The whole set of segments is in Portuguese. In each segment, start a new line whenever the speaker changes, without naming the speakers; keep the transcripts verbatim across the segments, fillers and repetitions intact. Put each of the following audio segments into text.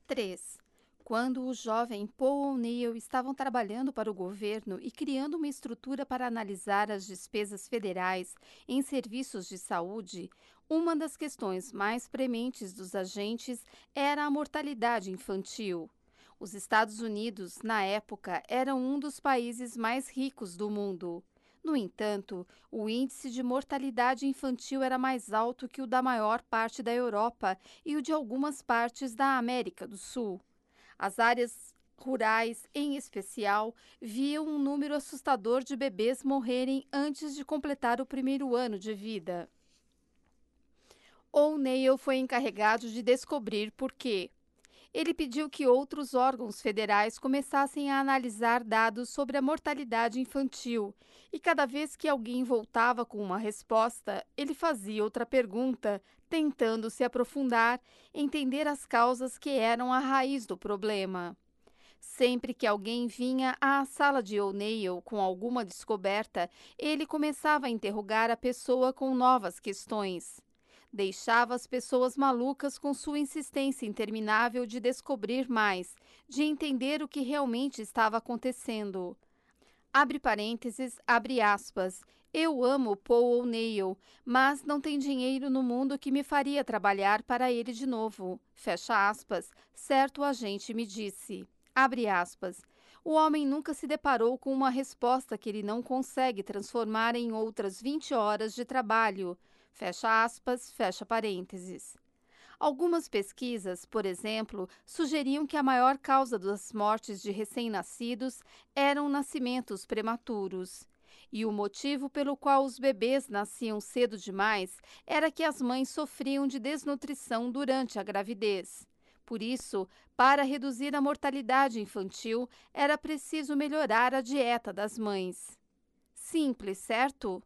três. Quando o jovem Paul O'Neill estavam trabalhando para o governo e criando uma estrutura para analisar as despesas federais em serviços de saúde, uma das questões mais prementes dos agentes era a mortalidade infantil. Os Estados Unidos, na época, eram um dos países mais ricos do mundo. No entanto, o índice de mortalidade infantil era mais alto que o da maior parte da Europa e o de algumas partes da América do Sul. As áreas rurais, em especial, viam um número assustador de bebês morrerem antes de completar o primeiro ano de vida. O'Neill foi encarregado de descobrir por quê. Ele pediu que outros órgãos federais começassem a analisar dados sobre a mortalidade infantil, e cada vez que alguém voltava com uma resposta, ele fazia outra pergunta, tentando se aprofundar, entender as causas que eram a raiz do problema. Sempre que alguém vinha à sala de O'Neill com alguma descoberta, ele começava a interrogar a pessoa com novas questões. Deixava as pessoas malucas com sua insistência interminável de descobrir mais, de entender o que realmente estava acontecendo. Abre parênteses, abre aspas. Eu amo Paul O'Neill, mas não tem dinheiro no mundo que me faria trabalhar para ele de novo. Fecha aspas, certo agente me disse. Abre aspas. O homem nunca se deparou com uma resposta que ele não consegue transformar em outras vinte horas de trabalho. Fecha aspas, fecha parênteses. Algumas pesquisas, por exemplo, sugeriam que a maior causa das mortes de recém-nascidos eram nascimentos prematuros. E o motivo pelo qual os bebês nasciam cedo demais era que as mães sofriam de desnutrição durante a gravidez. Por isso, para reduzir a mortalidade infantil, era preciso melhorar a dieta das mães. Simples, certo?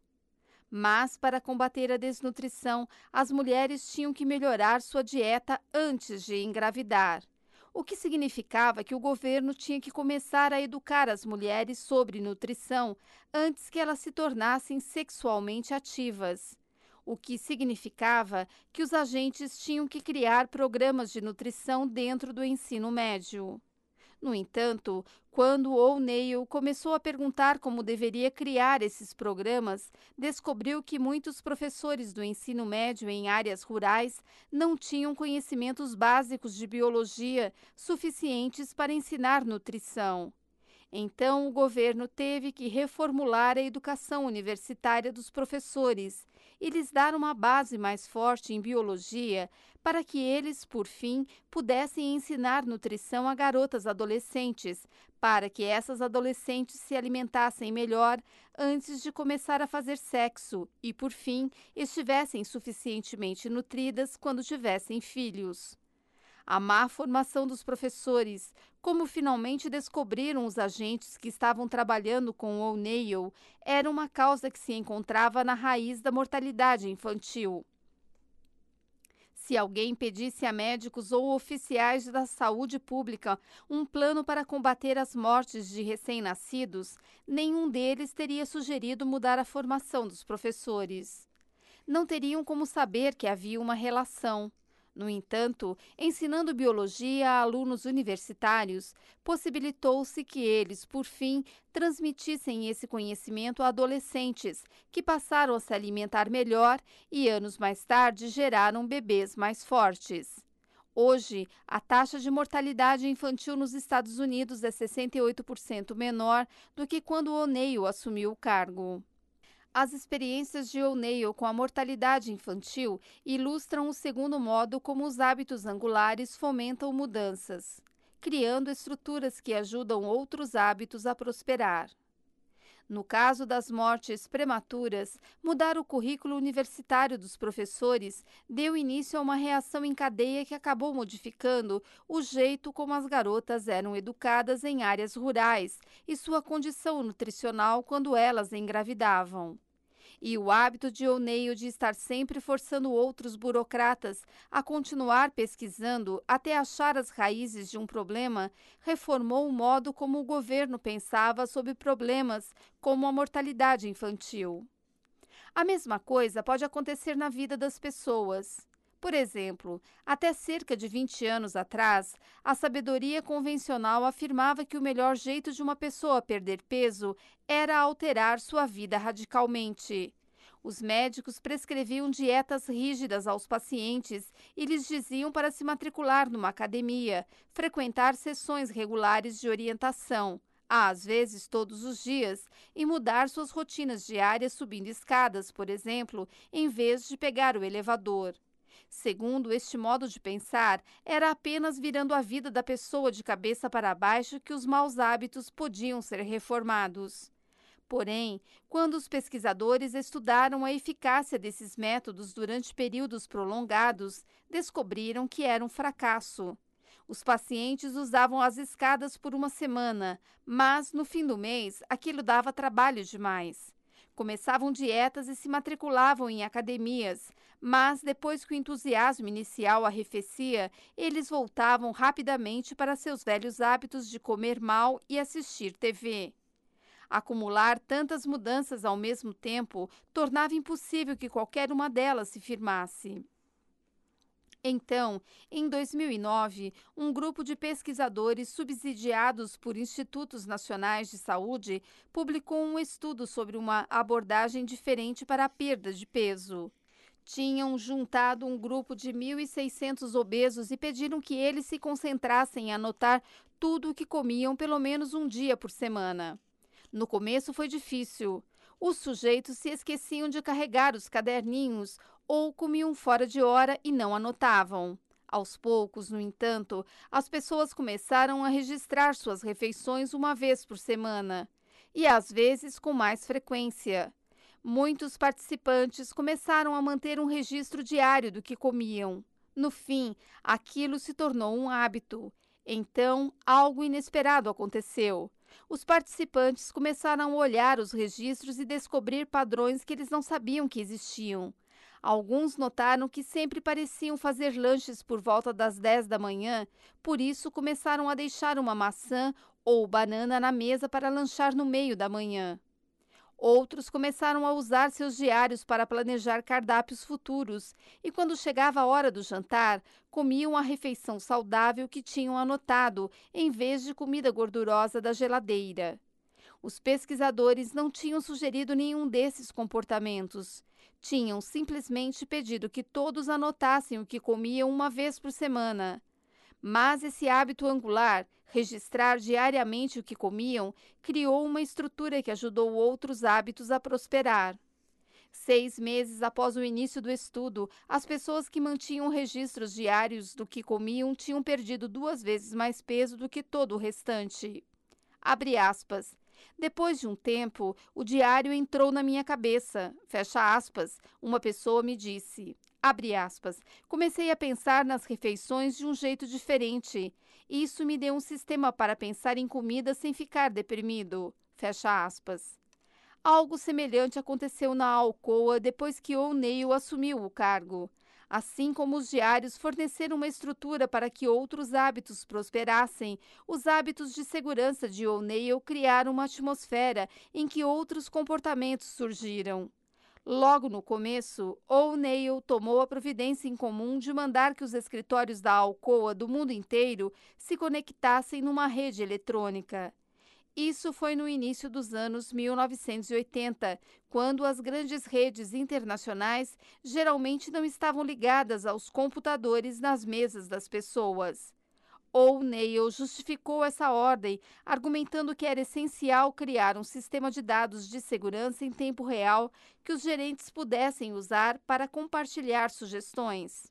Mas, para combater a desnutrição, as mulheres tinham que melhorar sua dieta antes de engravidar, o que significava que o governo tinha que começar a educar as mulheres sobre nutrição antes que elas se tornassem sexualmente ativas, o que significava que os agentes tinham que criar programas de nutrição dentro do ensino médio. No entanto, quando O'Neill começou a perguntar como deveria criar esses programas, descobriu que muitos professores do ensino médio em áreas rurais não tinham conhecimentos básicos de biologia suficientes para ensinar nutrição. Então, o governo teve que reformular a educação universitária dos professores e lhes dar uma base mais forte em biologia para que eles, por fim, pudessem ensinar nutrição a garotas adolescentes, para que essas adolescentes se alimentassem melhor antes de começar a fazer sexo e, por fim, estivessem suficientemente nutridas quando tivessem filhos. A má formação dos professores, como finalmente descobriram os agentes que estavam trabalhando com O'Neill, era uma causa que se encontrava na raiz da mortalidade infantil. Se alguém pedisse a médicos ou oficiais da saúde pública um plano para combater as mortes de recém-nascidos, nenhum deles teria sugerido mudar a formação dos professores. Não teriam como saber que havia uma relação. No entanto, ensinando biologia a alunos universitários, possibilitou-se que eles, por fim, transmitissem esse conhecimento a adolescentes, que passaram a se alimentar melhor e, anos mais tarde, geraram bebês mais fortes. Hoje, a taxa de mortalidade infantil nos Estados Unidos é sessenta e oito por cento menor do que quando O'Neill assumiu o cargo. As experiências de O'Neill com a mortalidade infantil ilustram o segundo modo como os hábitos angulares fomentam mudanças, criando estruturas que ajudam outros hábitos a prosperar. No caso das mortes prematuras, mudar o currículo universitário dos professores deu início a uma reação em cadeia que acabou modificando o jeito como as garotas eram educadas em áreas rurais e sua condição nutricional quando elas engravidavam. E o hábito de O'Neill de estar sempre forçando outros burocratas a continuar pesquisando até achar as raízes de um problema reformou o modo como o governo pensava sobre problemas como a mortalidade infantil. A mesma coisa pode acontecer na vida das pessoas. Por exemplo, até cerca de vinte anos atrás, a sabedoria convencional afirmava que o melhor jeito de uma pessoa perder peso era alterar sua vida radicalmente. Os médicos prescreviam dietas rígidas aos pacientes e lhes diziam para se matricular numa academia, frequentar sessões regulares de orientação, às vezes todos os dias, e mudar suas rotinas diárias subindo escadas, por exemplo, em vez de pegar o elevador. Segundo este modo de pensar, era apenas virando a vida da pessoa de cabeça para baixo que os maus hábitos podiam ser reformados. Porém, quando os pesquisadores estudaram a eficácia desses métodos durante períodos prolongados, descobriram que era um fracasso. Os pacientes usavam as escadas por uma semana, mas no fim do mês aquilo dava trabalho demais. Começavam dietas e se matriculavam em academias, mas depois que o entusiasmo inicial arrefecia, eles voltavam rapidamente para seus velhos hábitos de comer mal e assistir T V. Acumular tantas mudanças ao mesmo tempo tornava impossível que qualquer uma delas se firmasse. Então, em dois mil e nove, um grupo de pesquisadores subsidiados por institutos nacionais de saúde publicou um estudo sobre uma abordagem diferente para a perda de peso. Tinham juntado um grupo de mil e seiscentos obesos e pediram que eles se concentrassem em anotar tudo o que comiam pelo menos um dia por semana. No começo foi difícil. Os sujeitos se esqueciam de carregar os caderninhos ou comiam fora de hora e não anotavam. Aos poucos, no entanto, as pessoas começaram a registrar suas refeições uma vez por semana, e às vezes com mais frequência. Muitos participantes começaram a manter um registro diário do que comiam. No fim, aquilo se tornou um hábito. Então, algo inesperado aconteceu. Os participantes começaram a olhar os registros e descobrir padrões que eles não sabiam que existiam. Alguns notaram que sempre pareciam fazer lanches por volta das dez da manhã, por isso começaram a deixar uma maçã ou banana na mesa para lanchar no meio da manhã. Outros começaram a usar seus diários para planejar cardápios futuros e, quando chegava a hora do jantar, comiam a refeição saudável que tinham anotado, em vez de comida gordurosa da geladeira. Os pesquisadores não tinham sugerido nenhum desses comportamentos. Tinham simplesmente pedido que todos anotassem o que comiam uma vez por semana. Mas esse hábito angular, registrar diariamente o que comiam, criou uma estrutura que ajudou outros hábitos a prosperar. Seis meses após o início do estudo, as pessoas que mantinham registros diários do que comiam tinham perdido duas vezes mais peso do que todo o restante. Abre aspas. Depois de um tempo, o diário entrou na minha cabeça. Fecha aspas. Uma pessoa me disse. Abre aspas. Comecei a pensar nas refeições de um jeito diferente. Isso me deu um sistema para pensar em comida sem ficar deprimido. Fecha aspas. Algo semelhante aconteceu na Alcoa depois que O'Neill assumiu o cargo. Assim como os diários forneceram uma estrutura para que outros hábitos prosperassem, os hábitos de segurança de O'Neill criaram uma atmosfera em que outros comportamentos surgiram. Logo no começo, O'Neill tomou a providência em comum de mandar que os escritórios da Alcoa do mundo inteiro se conectassem numa rede eletrônica. Isso foi no início dos anos mil novecentos e oitenta, quando as grandes redes internacionais geralmente não estavam ligadas aos computadores nas mesas das pessoas. O'Neill justificou essa ordem, argumentando que era essencial criar um sistema de dados de segurança em tempo real que os gerentes pudessem usar para compartilhar sugestões.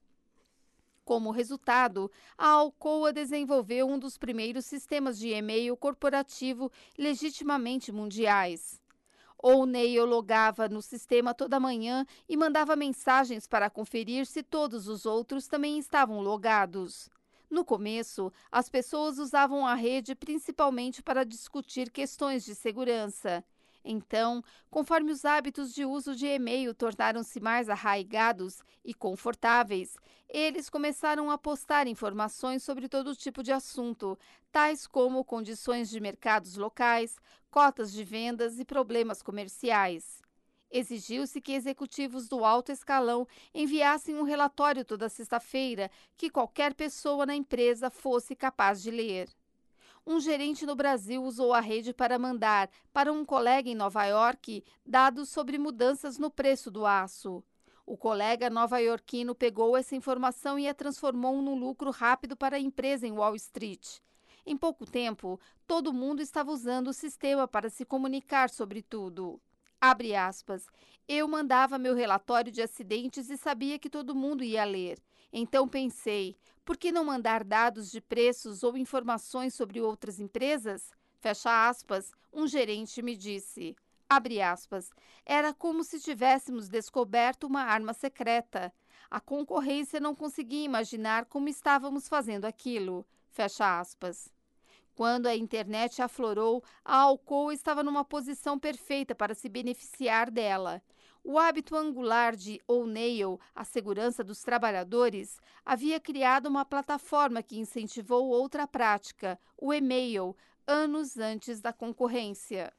Como resultado, a Alcoa desenvolveu um dos primeiros sistemas de e-mail corporativo legitimamente mundiais. O'Neill logava no sistema toda manhã e mandava mensagens para conferir se todos os outros também estavam logados. No começo, as pessoas usavam a rede principalmente para discutir questões de segurança. Então, conforme os hábitos de uso de e-mail tornaram-se mais arraigados e confortáveis, eles começaram a postar informações sobre todo tipo de assunto, tais como condições de mercados locais, cotas de vendas e problemas comerciais. Exigiu-se que executivos do alto escalão enviassem um relatório toda sexta-feira que qualquer pessoa na empresa fosse capaz de ler. Um gerente no Brasil usou a rede para mandar para um colega em Nova York dados sobre mudanças no preço do aço. O colega nova-iorquino pegou essa informação e a transformou num lucro rápido para a empresa em Wall Street. Em pouco tempo, todo mundo estava usando o sistema para se comunicar sobre tudo. Abre aspas. Eu mandava meu relatório de acidentes e sabia que todo mundo ia ler. Então pensei, por que não mandar dados de preços ou informações sobre outras empresas? Fecha aspas, um gerente me disse. Abre aspas. Era como se tivéssemos descoberto uma arma secreta. A concorrência não conseguia imaginar como estávamos fazendo aquilo. Fecha aspas. Quando a internet aflorou, a Alcoa estava numa posição perfeita para se beneficiar dela. O hábito angular de O'Neill, a segurança dos trabalhadores, havia criado uma plataforma que incentivou outra prática, o e-mail, anos antes da concorrência.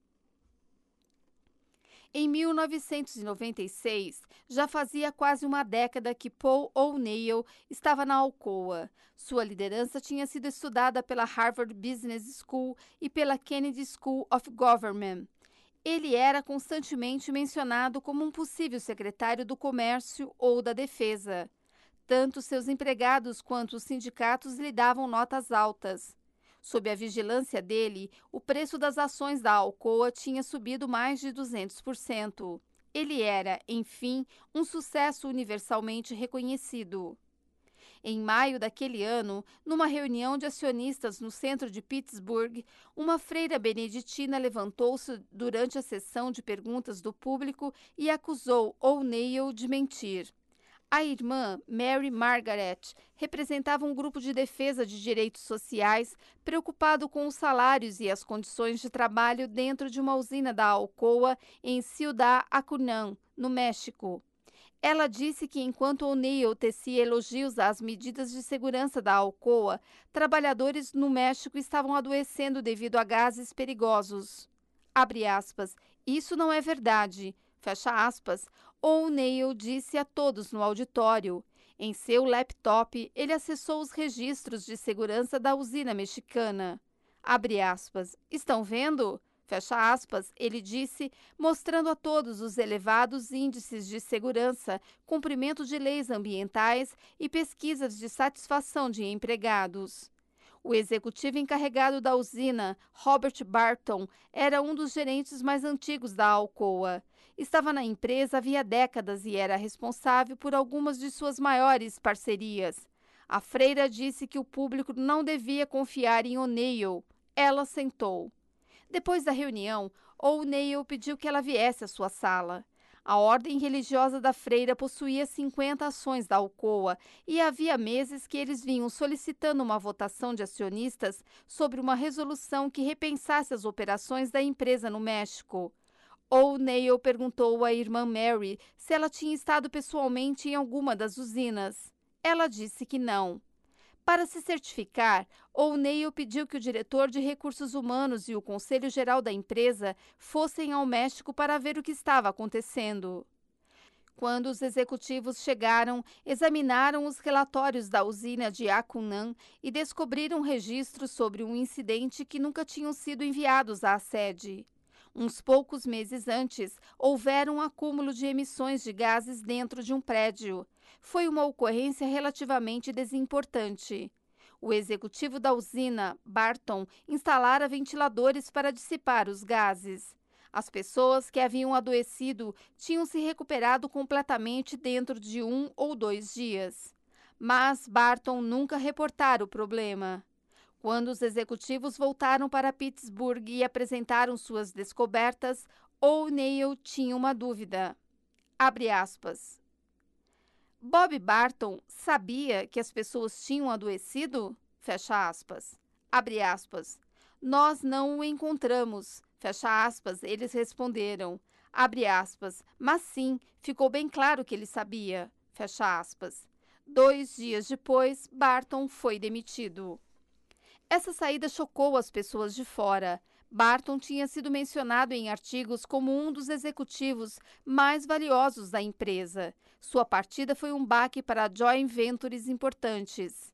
Em mil novecentos e noventa e seis, já fazia quase uma década que Paul O'Neill estava na Alcoa. Sua liderança tinha sido estudada pela Harvard Business School e pela Kennedy School of Government. Ele era constantemente mencionado como um possível secretário do Comércio ou da Defesa. Tanto seus empregados quanto os sindicatos lhe davam notas altas. Sob a vigilância dele, o preço das ações da Alcoa tinha subido mais de duzentos por cento. Ele era, enfim, um sucesso universalmente reconhecido. Em maio daquele ano, numa reunião de acionistas no centro de Pittsburgh, uma freira beneditina levantou-se durante a sessão de perguntas do público e acusou O'Neill de mentir. A irmã, Mary Margaret, representava um grupo de defesa de direitos sociais preocupado com os salários e as condições de trabalho dentro de uma usina da Alcoa em Ciudad Acuña, no México. Ela disse que enquanto O'Neill tecia elogios às medidas de segurança da Alcoa, trabalhadores no México estavam adoecendo devido a gases perigosos. Abre aspas, isso não é verdade. Fecha aspas, O'Neill disse a todos no auditório. Em seu laptop, ele acessou os registros de segurança da usina mexicana. Abre aspas, estão vendo? Fecha aspas, ele disse, mostrando a todos os elevados índices de segurança, cumprimento de leis ambientais e pesquisas de satisfação de empregados. O executivo encarregado da usina, Robert Barton, era um dos gerentes mais antigos da Alcoa. Estava na empresa havia décadas e era responsável por algumas de suas maiores parcerias. A freira disse que o público não devia confiar em O'Neill. Ela sentou. Depois da reunião, O'Neill pediu que ela viesse à sua sala. A ordem religiosa da freira possuía cinquenta ações da Alcoa e havia meses que eles vinham solicitando uma votação de acionistas sobre uma resolução que repensasse as operações da empresa no México. O'Neill perguntou à irmã Mary se ela tinha estado pessoalmente em alguma das usinas. Ela disse que não. Para se certificar, O'Neill pediu que o diretor de recursos humanos e o conselho geral da empresa fossem ao México para ver o que estava acontecendo. Quando os executivos chegaram, examinaram os relatórios da usina de Acuña e descobriram registros sobre um incidente que nunca tinham sido enviados à sede. Uns poucos meses antes, houvera um acúmulo de emissões de gases dentro de um prédio. Foi uma ocorrência relativamente desimportante. O executivo da usina, Barton, instalara ventiladores para dissipar os gases. As pessoas que haviam adoecido tinham se recuperado completamente dentro de um ou dois dias. Mas Barton nunca reportara o problema. Quando os executivos voltaram para Pittsburgh e apresentaram suas descobertas, O'Neill tinha uma dúvida. Abre aspas. Bob Barton sabia que as pessoas tinham adoecido? Fecha aspas. Abre aspas. Nós não o encontramos. Fecha aspas, eles responderam. Abre aspas. Mas sim, ficou bem claro que ele sabia. Fecha aspas. Dois dias depois, Barton foi demitido. Essa saída chocou as pessoas de fora. Barton tinha sido mencionado em artigos como um dos executivos mais valiosos da empresa. Sua partida foi um baque para joint ventures importantes.